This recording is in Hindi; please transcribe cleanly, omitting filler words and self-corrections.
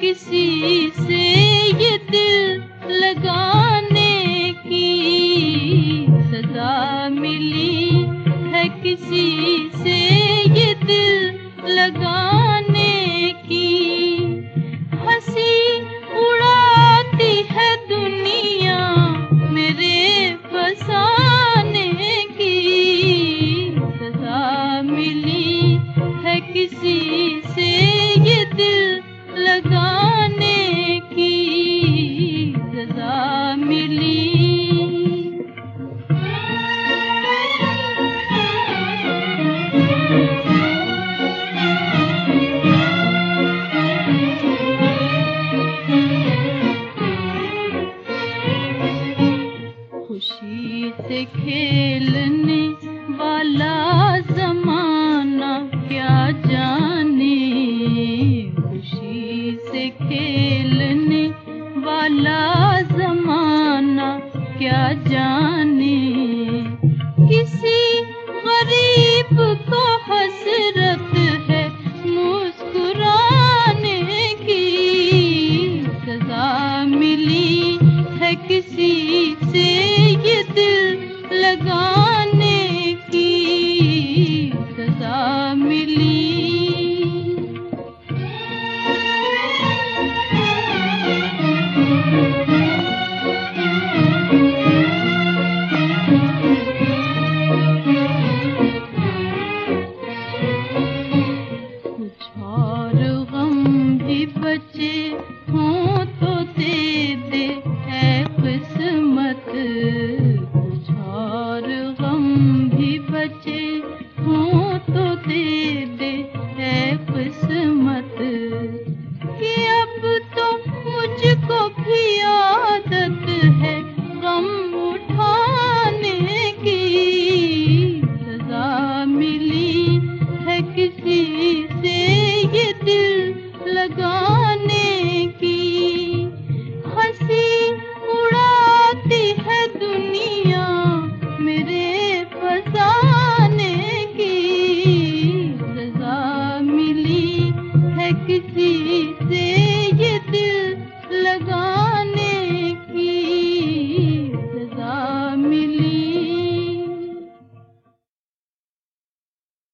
किसी से ये दिल लगाने की सजा मिली है, किसी से ये दिल लगाने की। हंसी उड़ाती है दुनिया मेरे फसाने की सजा मिली है, किसी से ये दिल लगाने की सजा मिली। खुशी से खेलने वाला ज़माना क्या जाने, खुशी से खेलने वाला ज़माना क्या जाने। किसी गरीब को हसरत है मुस्कुराने की सजा मिली है, किसी से ये दिल लगाने की सजा मिली। कुछ और